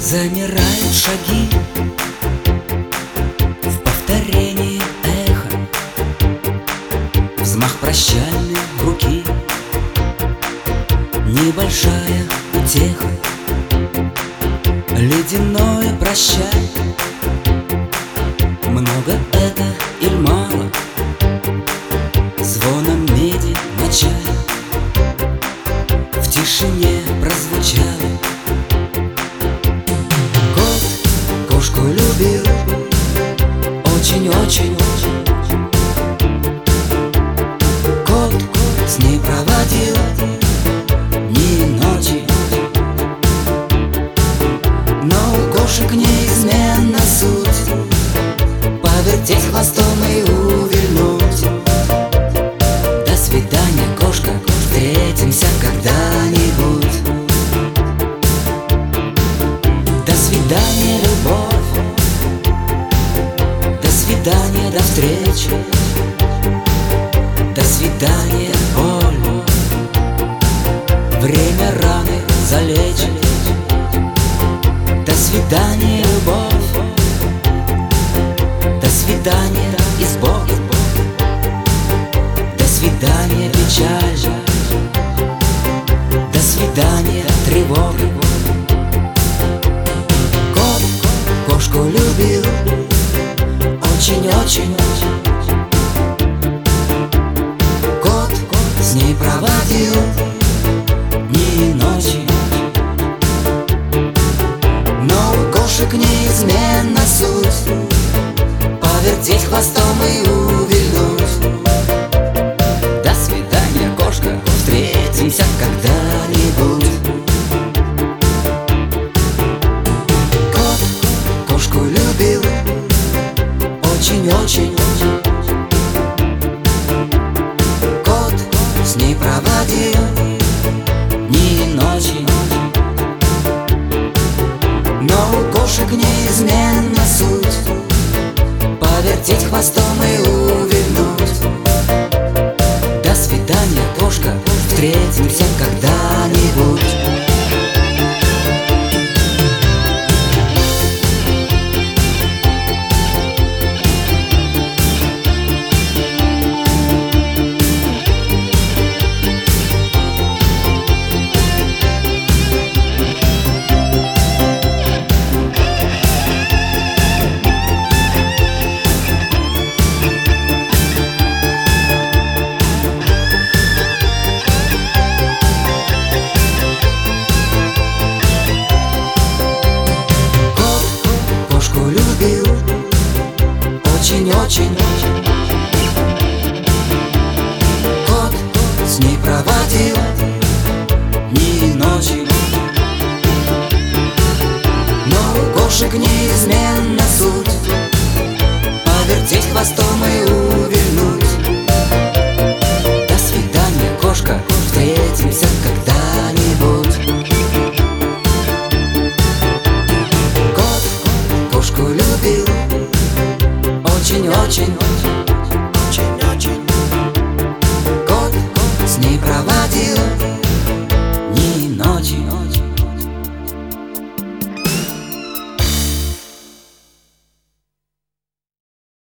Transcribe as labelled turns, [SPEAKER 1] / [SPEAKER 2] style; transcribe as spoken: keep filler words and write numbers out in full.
[SPEAKER 1] Замирают шаги в повторении эха, взмах прощальной руки, небольшая утеха, ледяное прощай. Много это или мало, звоном меди на чай в тишине прозвучало. Кот кошку любил очень-очень, кот с ней проводил дни и ночи, но у кошек неизменно суть повертеть хвостом и увильнуть. До свидания, кошка, встретимся когда-нибудь. До свидания, любовь, до свидания, до встречи, до свидания, боль. Время раны залечит. До свидания, любовь, до свидания и с Богом. До свидания, печаль. До свидания, тревога. Кот кошку любил очень-очень, кот с ней проводил дни и ночи, но у кошек неизменно суть повертеть хвостом и увильнуть. До свидания, кошка, встретимся когда-нибудь. Кот кошку любил очень-очень, кот с ней проводил дни и ночи, но у кошек неизменно суть повертеть хвостом и увильнуть. До свидания, кошка, встретимся когда-нибудь. Очень-очень, кот с ней проводил дни и ночи, но у кошек неизменно суть повертеть хвостом и увильнуть. До свидания, кошка, встретимся когда-нибудь. Кот кошку любил очень-очень,